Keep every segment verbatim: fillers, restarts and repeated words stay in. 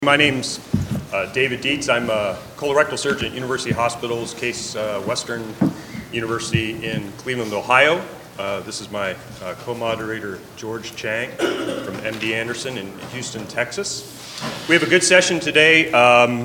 My name's uh, David Dietz. I'm a colorectal surgeon at University Hospitals, Case uh, Western University in Cleveland, Ohio. Uh, this is my uh, co-moderator, George Chang from M D Anderson in Houston, Texas. We have a good session today um,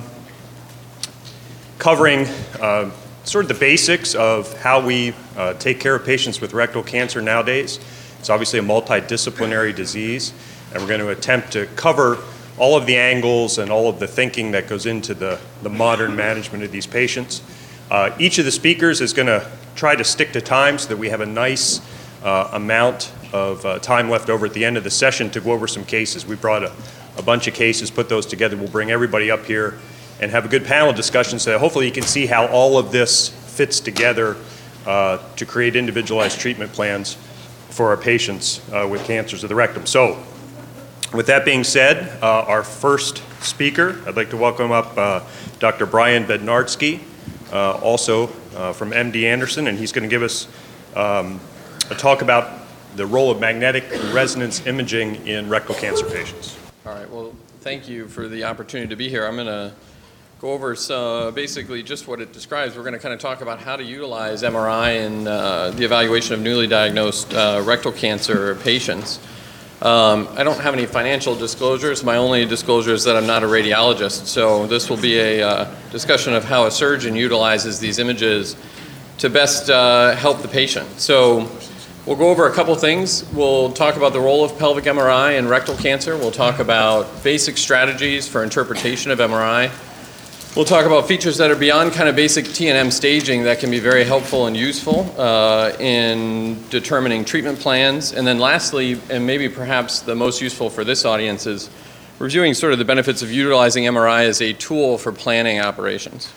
covering uh, sort of the basics of how we uh, take care of patients with rectal cancer nowadays. It's obviously a multidisciplinary disease, and we're going to attempt to cover all of the angles and all of the thinking that goes into the, the modern management of these patients. Uh, each of the speakers is going to try to stick to time so that we have a nice uh, amount of uh, time left over at the end of the session to go over some cases. We brought a, a bunch of cases, put those together. We'll bring everybody up here and have a good panel discussion so that hopefully you can see how all of this fits together uh, to create individualized treatment plans for our patients uh, with cancers of the rectum. So, with that being said, uh, our first speaker, I'd like to welcome up uh, Doctor Brian Bednarski, uh, also uh, from M D Anderson, and he's going to give us um, a talk about the role of magnetic resonance imaging in rectal cancer patients. All right, well, thank you for the opportunity to be here. I'm going to go over uh, basically just what it describes. We're going to kind of talk about how to utilize M R I in uh, the evaluation of newly diagnosed uh, rectal cancer patients. Um, I don't have any financial disclosures. My only disclosure is that I'm not a radiologist, so this will be a uh, discussion of how a surgeon utilizes these images to best uh, help the patient. So we'll go over a couple things. We'll talk about the role of pelvic M R I in rectal cancer. We'll talk about basic strategies for interpretation of M R I. We'll talk about features that are beyond kind of basic T and M staging that can be very helpful and useful uh, in determining treatment plans. And then lastly, and maybe perhaps the most useful for this audience, is reviewing sort of the benefits of utilizing M R I as a tool for planning operations.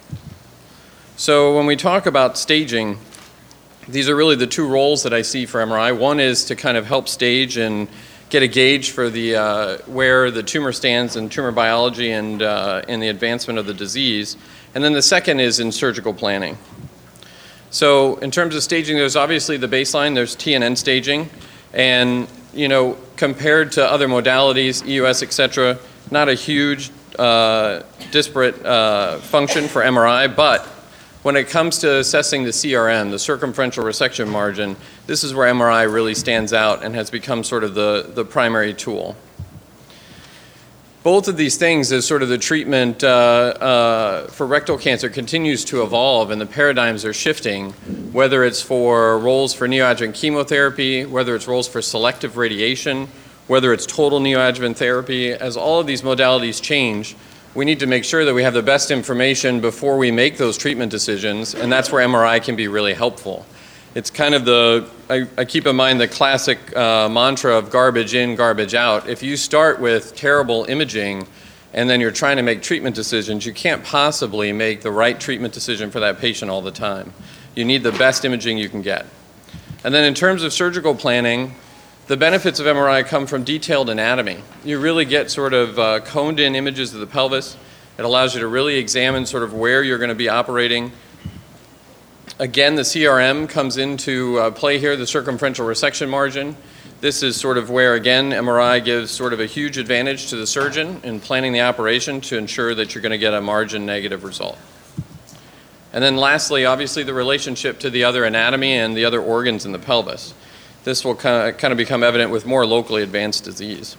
So when we talk about staging, these are really the two roles that I see for M R I. One is to kind of help stage and get a gauge for the uh, where the tumor stands in tumor biology and uh, in the advancement of the disease. And then the second is in surgical planning. So in terms of staging, there's obviously the baseline, there's T and N staging. And, you know, compared to other modalities, E U S, et cetera, not a huge uh, disparate uh, function for M R I, but when it comes to assessing the C R M, the circumferential resection margin, this is where M R I really stands out and has become sort of the, the primary tool. Both of these things, as sort of the treatment uh, uh, for rectal cancer continues to evolve and the paradigms are shifting, whether it's for roles for neoadjuvant chemotherapy, whether it's roles for selective radiation, whether it's total neoadjuvant therapy, as all of these modalities change, we need to make sure that we have the best information before we make those treatment decisions, and that's where M R I can be really helpful. It's kind of the, I, I keep in mind the classic uh, mantra of garbage in, garbage out. If you start with terrible imaging and then you're trying to make treatment decisions, you can't possibly make the right treatment decision for that patient all the time. You need the best imaging you can get. And then in terms of surgical planning, the benefits of M R I come from detailed anatomy. You really get sort of uh, coned in images of the pelvis. It allows you to really examine sort of where you're going to be operating. Again, the C R M comes into uh, play here, the circumferential resection margin. This is sort of where, again, M R I gives sort of a huge advantage to the surgeon in planning the operation to ensure that you're going to get a margin negative result. And then lastly, obviously, the relationship to the other anatomy and the other organs in the pelvis. This will kind of become evident with more locally advanced disease.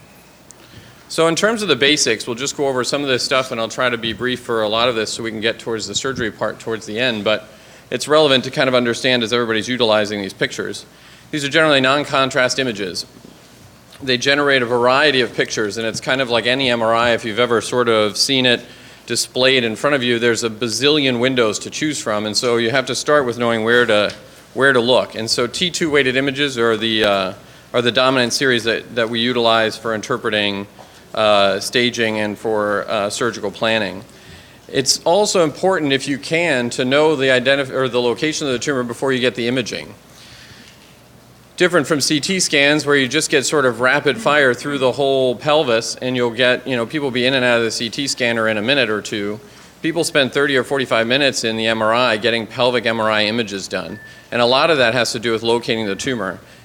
So in terms of the basics, we'll just go over some of this stuff, and I'll try to be brief for a lot of this so we can get towards the surgery part towards the end, but it's relevant to kind of understand as everybody's utilizing these pictures. These are generally non-contrast images. They generate a variety of pictures, and it's kind of like any M R I. If you've ever sort of seen it displayed in front of you, there's a bazillion windows to choose from, and so you have to start with knowing where to where to look. And so T two weighted images are the, uh, are the dominant series that, that we utilize for interpreting uh, staging and for uh, surgical planning. It's also important, if you can, to know the, identif or the location of the tumor before you get the imaging. Different from C T scans where you just get sort of rapid fire through the whole pelvis and you'll get, you know, people be in and out of the C T scanner in a minute or two. People spend thirty or forty-five minutes in the M R I getting pelvic M R I images done. And a lot of that has to do with locating the tumor.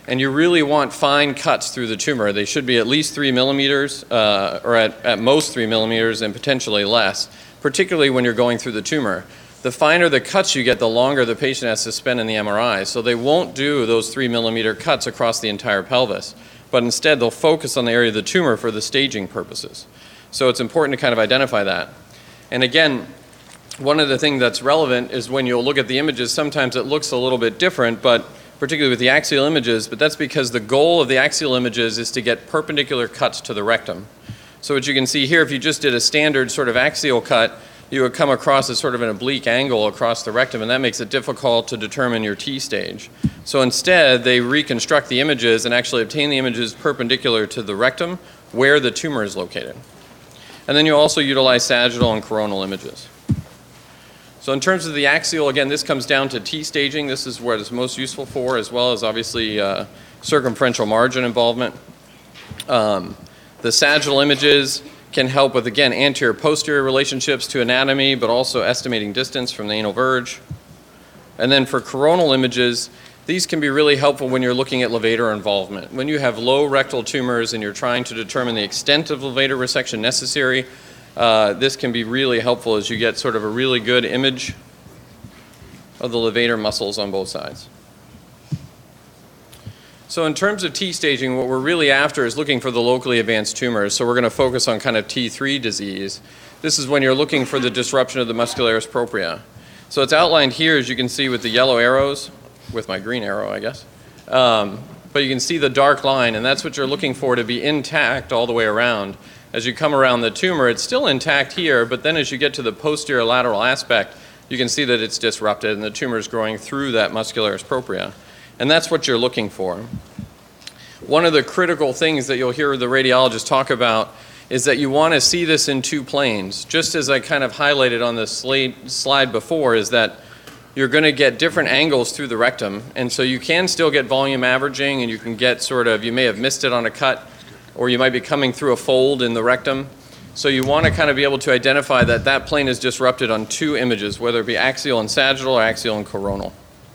And you really want fine cuts through the tumor. They should be at least three millimeters, uh, or at, at most three millimeters and potentially less, particularly when you're going through the tumor. The finer the cuts you get, the longer the patient has to spend in the M R I. So they won't do those three millimeter cuts across the entire pelvis, but instead they'll focus on the area of the tumor for the staging purposes. So it's important to kind of identify that. And again, one of the things that's relevant is when you'll look at the images, sometimes it looks a little bit different, but particularly with the axial images, but that's because the goal of the axial images is to get perpendicular cuts to the rectum. So what you can see here, if you just did a standard sort of axial cut, you would come across as sort of an oblique angle across the rectum, and that makes it difficult to determine your T stage. So instead, they reconstruct the images and actually obtain the images perpendicular to the rectum where the tumor is located. And then you also utilize sagittal and coronal images. So in terms of the axial, again, this comes down to T staging. This is what it's most useful for, as well as obviously uh, circumferential margin involvement. Um, the sagittal images can help with, again, anterior-posterior relationships to anatomy, but also estimating distance from the anal verge. And then for coronal images, these can be really helpful when you're looking at levator involvement. When you have low rectal tumors and you're trying to determine the extent of levator resection necessary, Uh, this can be really helpful as you get sort of a really good image of the levator muscles on both sides. So in terms of T staging, what we're really after is looking for the locally advanced tumors. So we're going to focus on kind of T three disease. This is when you're looking for the disruption of the muscularis propria. So it's outlined here, as you can see, with the yellow arrows, with my green arrow, I guess. Um, but you can see the dark line, and that's what you're looking for to be intact all the way around. As you come around the tumor, it's still intact here, but then as you get to the posterior lateral aspect, you can see that it's disrupted and the tumor is growing through that muscularis propria. And that's what you're looking for. One of the critical things that you'll hear the radiologist talk about is that you want to see this in two planes. Just as I kind of highlighted on the slide before, is that you're going to get different angles through the rectum, and so you can still get volume averaging, and you can get sort of, you may have missed it on a cut, or you might be coming through a fold in the rectum. So you want to kind of be able to identify that that plane is disrupted on two images, whether it be axial and sagittal or axial and coronal.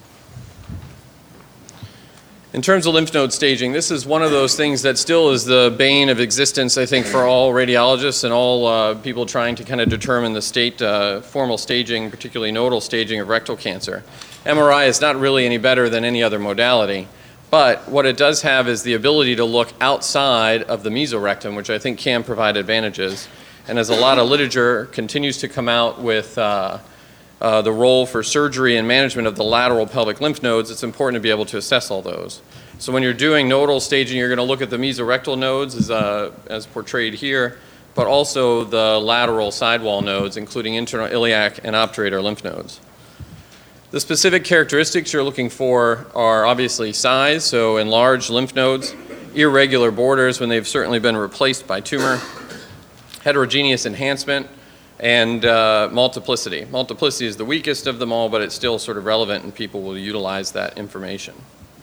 In terms of lymph node staging, this is one of those things that still is the bane of existence, I think, for all radiologists and all uh, people trying to kind of determine the state, uh, formal staging, particularly nodal staging of rectal cancer. M R I is not really any better than any other modality. But what it does have is the ability to look outside of the mesorectum, which I think can provide advantages. And as a lot of literature continues to come out with uh, uh, the role for surgery and management of the lateral pelvic lymph nodes, it's important to be able to assess all those. So when you're doing nodal staging, you're going to look at the mesorectal nodes as, uh, as portrayed here, but also the lateral sidewall nodes, including internal iliac and obturator lymph nodes. The specific characteristics you're looking for are obviously size, so enlarged lymph nodes, irregular borders when they've certainly been replaced by tumor, heterogeneous enhancement, and uh, multiplicity. Multiplicity is the weakest of them all, but it's still sort of relevant and people will utilize that information.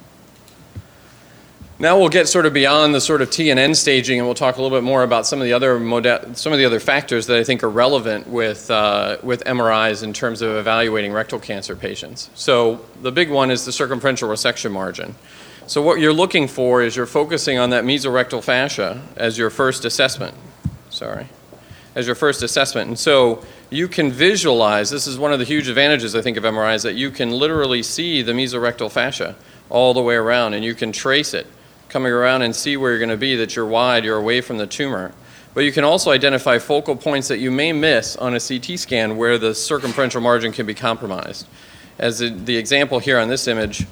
Now we'll get sort of beyond the sort of T and N staging, and we'll talk a little bit more about some of the other moda- some of the other factors that I think are relevant with uh, with M R Is in terms of evaluating rectal cancer patients. So the big one is the circumferential resection margin. So what you're looking for is you're focusing on that mesorectal fascia as your first assessment. Sorry, as your first assessment, and so you can visualize. This is one of the huge advantages I think of M R Is, that you can literally see the mesorectal fascia all the way around, and you can trace it coming around and see where you're going to be, that you're wide, you're away from the tumor. But you can also identify focal points that you may miss on a C T scan where the circumferential margin can be compromised. As the, the example here on this image,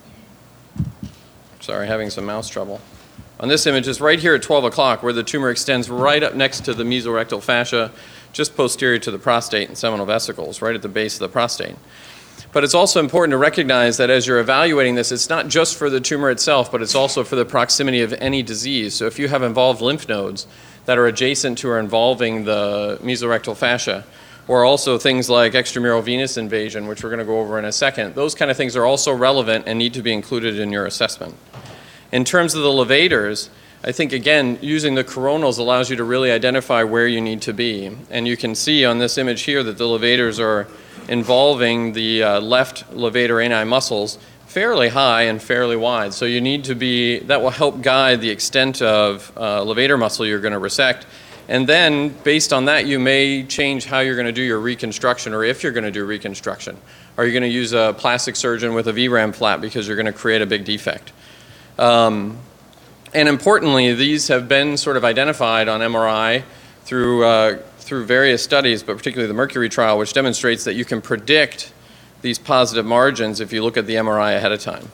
sorry, having some mouse trouble. On this image is right here at twelve o'clock where the tumor extends right up next to the mesorectal fascia, just posterior to the prostate and seminal vesicles, right at the base of the prostate. But it's also important to recognize that as you're evaluating this, it's not just for the tumor itself, but it's also for the proximity of any disease. So if you have involved lymph nodes that are adjacent to or involving the mesorectal fascia, or also things like extramural venous invasion, which we're going to go over in a second, those kind of things are also relevant and need to be included in your assessment. In terms of the levators, I think, again, using the coronals allows you to really identify where you need to be. And you can see on this image here that the levators are involving the uh, left levator ani muscles fairly high and fairly wide. So you need to be, that will help guide the extent of uh, levator muscle you're going to resect. And then, based on that, you may change how you're going to do your reconstruction, or if you're going to do reconstruction. Are you going to use a plastic surgeon with a V RAM flap because you're going to create a big defect? Um, and importantly, these have been sort of identified on M R I through, uh, through various studies, but particularly the Mercury trial, which demonstrates that you can predict these positive margins if you look at the M R I ahead of time.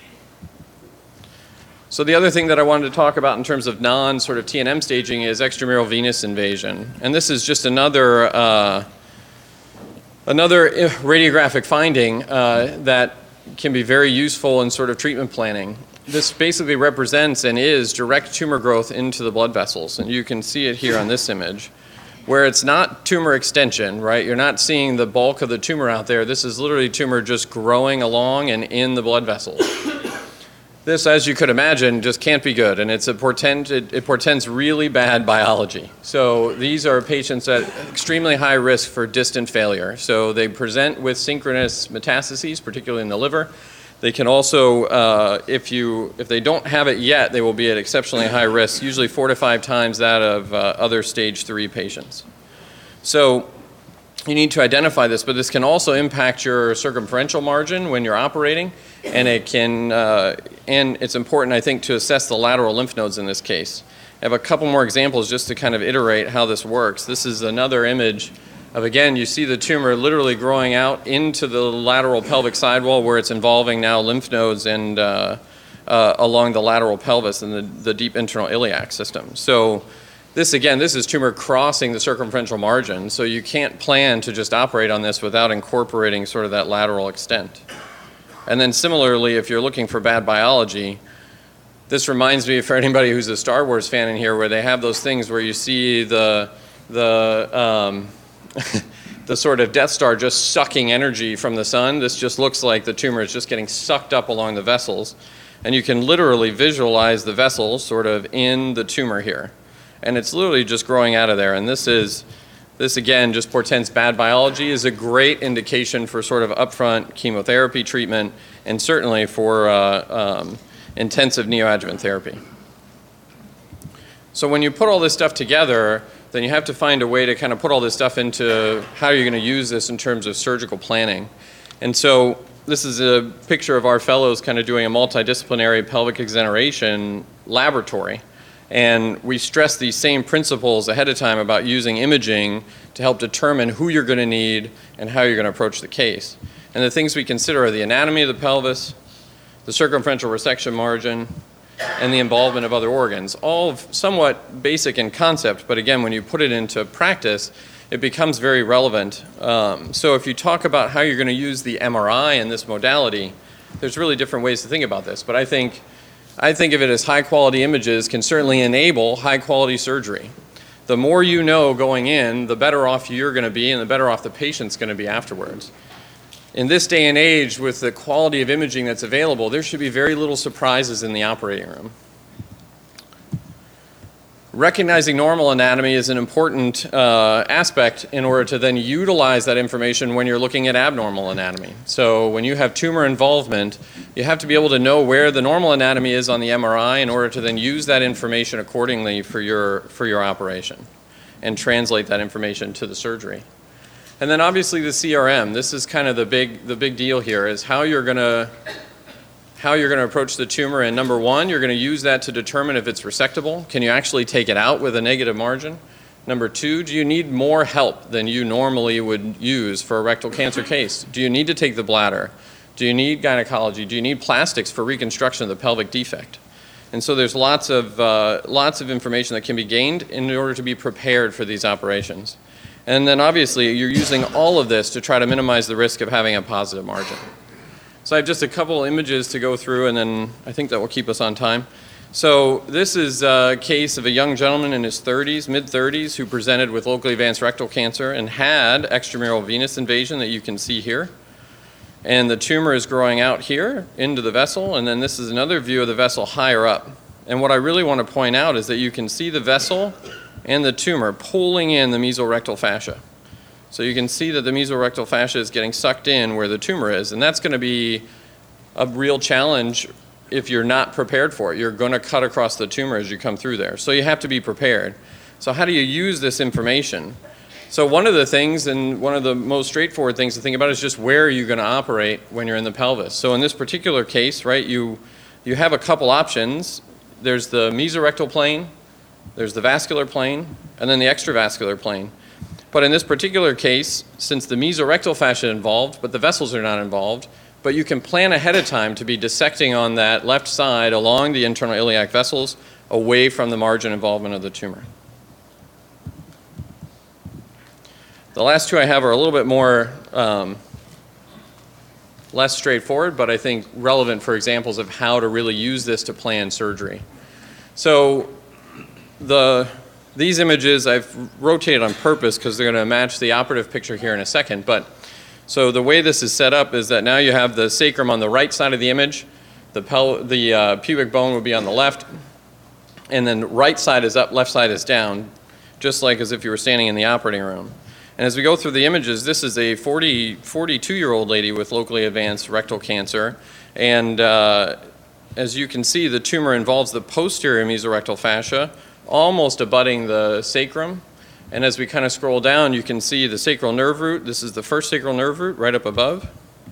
So the other thing that I wanted to talk about in terms of non sort of T N M staging is extramural venous invasion. And this is just another, uh, another radiographic finding uh, that can be very useful in sort of treatment planning. This basically represents and is direct tumor growth into the blood vessels. And you can see it here on this image, where it's not tumor extension, right? You're not seeing the bulk of the tumor out there. This is literally tumor just growing along and in the blood vessels. This, as you could imagine, just can't be good, and it's a portend, it, it portends really bad biology. So these are patients at extremely high risk for distant failure. So they present with synchronous metastases, particularly in the liver. They can also, uh, if, you, if they don't have it yet, they will be at exceptionally high risk, usually four to five times that of uh, other stage three patients. So you need to identify this, but this can also impact your circumferential margin when you're operating, and it can, uh, and it's important, I think, to assess the lateral lymph nodes in this case. I have a couple more examples just to kind of iterate how this works. This is another image of, again, you see the tumor literally growing out into the lateral pelvic sidewall where it's involving now lymph nodes and uh, uh, along the lateral pelvis and the, the deep internal iliac system. So this, again, this is tumor crossing the circumferential margin, so you can't plan to just operate on this without incorporating sort of that lateral extent. And then similarly, if you're looking for bad biology, this reminds me for anybody who's a Star Wars fan in here, where they have those things where you see the, the, um, the sort of Death Star just sucking energy from the sun. This just looks like the tumor is just getting sucked up along the vessels. And you can literally visualize the vessels sort of in the tumor here. And it's literally just growing out of there. And this is, this again just portends bad biology, is a great indication for sort of upfront chemotherapy treatment, and certainly for uh, um, intensive neoadjuvant therapy. So when you put all this stuff together, then you have to find a way to kind of put all this stuff into how you're going to use this in terms of surgical planning. And so this is a picture of our fellows kind of doing a multidisciplinary pelvic exoneration laboratory. And we stress these same principles ahead of time about using imaging to help determine who you're going to need and how you're going to approach the case. And the things we consider are the anatomy of the pelvis, the circumferential resection margin, and the involvement of other organs. All somewhat basic in concept, but again, when you put it into practice, it becomes very relevant. Um, so if you talk about how you're going to use the M R I in this modality, there's really different ways to think about this. But I think I think of it as high-quality images can certainly enable high-quality surgery. The more you know going in, the better off you're going to be and the better off the patient's going to be afterwards. In this day and age, with the quality of imaging that's available, there should be very little surprises in the operating room. Recognizing normal anatomy is an important uh, aspect in order to then utilize that information when you're looking at abnormal anatomy. So when you have tumor involvement, you have to be able to know where the normal anatomy is on the M R I in order to then use that information accordingly for your, for your operation and translate that information to the surgery. And then obviously the C R M. This is kind of the big, the big deal here, is how you're going to how you're going to approach the tumor. And number one, you're going to use that to determine if it's resectable. Can you actually take it out with a negative margin? Number two, do you need more help than you normally would use for a rectal cancer case? Do you need to take the bladder? Do you need gynecology? Do you need plastics for reconstruction of the pelvic defect? And so there's lots of, uh, lots of information that can be gained in order to be prepared for these operations. And then obviously you're using all of this to try to minimize the risk of having a positive margin. So I have just a couple images to go through, and then I think that will keep us on time. So this is a case of a young gentleman in his thirties, mid thirties, who presented with locally advanced rectal cancer and had extramural venous invasion that you can see here. And the tumor is growing out here into the vessel, and then this is another view of the vessel higher up. And what I really want to point out is that you can see the vessel and the tumor pulling in the mesorectal fascia. So you can see that the mesorectal fascia is getting sucked in where the tumor is, and that's going to be a real challenge if you're not prepared for it. You're going to cut across the tumor as you come through there. So you have to be prepared. So how do you use this information? So one of the things, and one of the most straightforward things to think about, is just where are you going to operate when you're in the pelvis. So in this particular case, right, you, you have a couple options. There's the mesorectal plane, there's the vascular plane, and then the extravascular plane. But in this particular case, since the mesorectal fascia is involved, but the vessels are not involved, but you can plan ahead of time to be dissecting on that left side along the internal iliac vessels away from the margin involvement of the tumor. The last two I have are a little bit more um, less straightforward, but I think relevant for examples of how to really use this to plan surgery. So the, these images I've rotated on purpose because they're going to match the operative picture here in a second. But so the way this is set up is that now you have the sacrum on the right side of the image, the, pel the uh, pubic bone would be on the left, and then right side is up, left side is down, just like as if you were standing in the operating room. And as we go through the images, this is a forty, forty-two-year-old lady with locally advanced rectal cancer. And uh, as you can see, the tumor involves the posterior mesorectal fascia, almost abutting the sacrum. And as we kind of scroll down, you can see the sacral nerve root. This is the first sacral nerve root right up above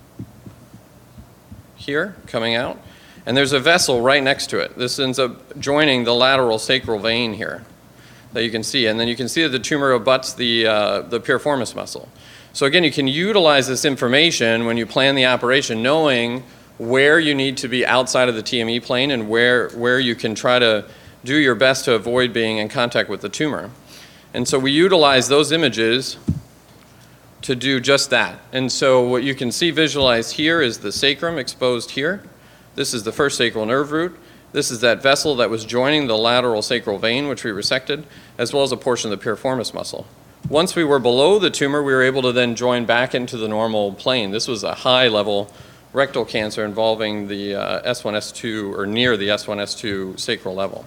here, coming out. And there's a vessel right next to it. This ends up joining the lateral sacral vein here that you can see. And then you can see that the tumor abuts the, uh, the piriformis muscle. So again, you can utilize this information when you plan the operation, knowing where you need to be outside of the T M E plane and where, where you can try to do your best to avoid being in contact with the tumor. And so we utilize those images to do just that. And so what you can see visualized here is the sacrum exposed here. This is the first sacral nerve root. This is that vessel that was joining the lateral sacral vein, which we resected, as well as a portion of the piriformis muscle. Once we were below the tumor, we were able to then join back into the normal plane. This was a high-level rectal cancer involving the uh, S one S two, or near the S one S two sacral level.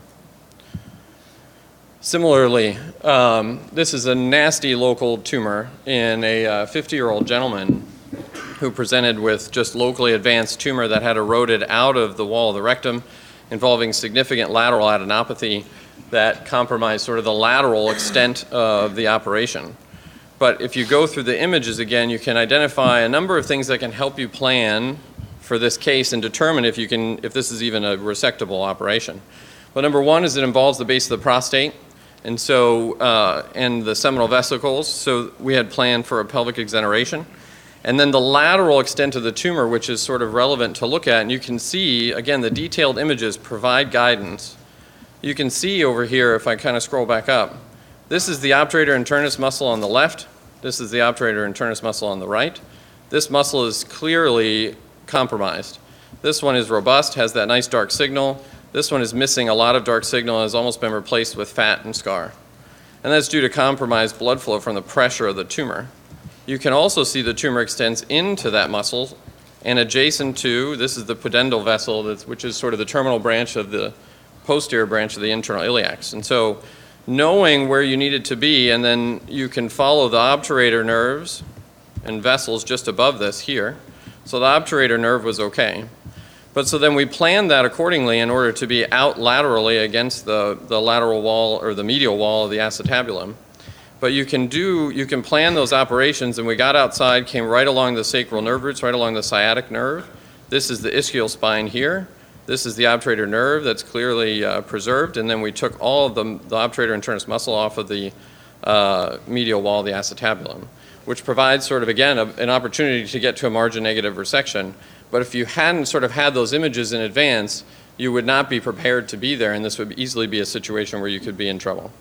Similarly, um, this is a nasty local tumor in a fifty-year-old uh, gentleman who presented with just locally advanced tumor that had eroded out of the wall of the rectum, involving significant lateral adenopathy that compromised sort of the lateral extent of the operation. But if you go through the images again, you can identify a number of things that can help you plan for this case and determine if you can, if this is even a resectable operation. Well, number one is it involves the base of the prostate, and so uh, and the seminal vesicles. So we had planned for a pelvic exoneration. And then the lateral extent of the tumor, which is sort of relevant to look at, and you can see, again, the detailed images provide guidance. You can see over here, if I kind of scroll back up, this is the obturator internus muscle on the left. This is the obturator internus muscle on the right. This muscle is clearly compromised. This one is robust, has that nice dark signal. This one is missing a lot of dark signal and has almost been replaced with fat and scar. And that's due to compromised blood flow from the pressure of the tumor. You can also see the tumor extends into that muscle, and adjacent to, this is the pudendal vessel, that's, which is sort of the terminal branch of the posterior branch of the internal iliacs. And so knowing where you need it to be, and then you can follow the obturator nerves and vessels just above this here. So the obturator nerve was okay. But so then we planned that accordingly in order to be out laterally against the, the lateral wall or the medial wall of the acetabulum. But you can do, you can plan those operations, and we got outside, came right along the sacral nerve roots, right along the sciatic nerve. This is the ischial spine here. This is the obturator nerve that's clearly uh, preserved, and then we took all of the, the obturator internus muscle off of the uh, medial wall of the acetabulum, which provides sort of, again, a, an opportunity to get to a margin negative resection. But if you hadn't sort of had those images in advance, you would not be prepared to be there, and this would easily be a situation where you could be in trouble.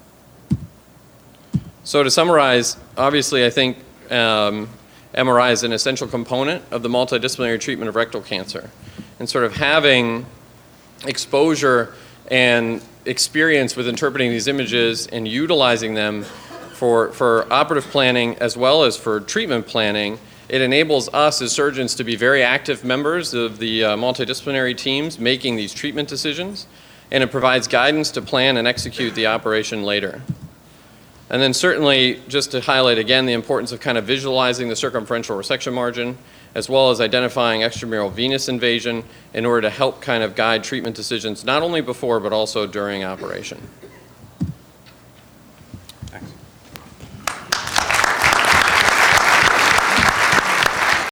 So to summarize, obviously I think um, M R I is an essential component of the multidisciplinary treatment of rectal cancer. And sort of having exposure and experience with interpreting these images and utilizing them for, for operative planning as well as for treatment planning, it enables us as surgeons to be very active members of the uh, multidisciplinary teams making these treatment decisions, and it provides guidance to plan and execute the operation later. And then certainly, just to highlight again the importance of kind of visualizing the circumferential resection margin, as well as identifying extramural venous invasion in order to help kind of guide treatment decisions not only before but also during operation.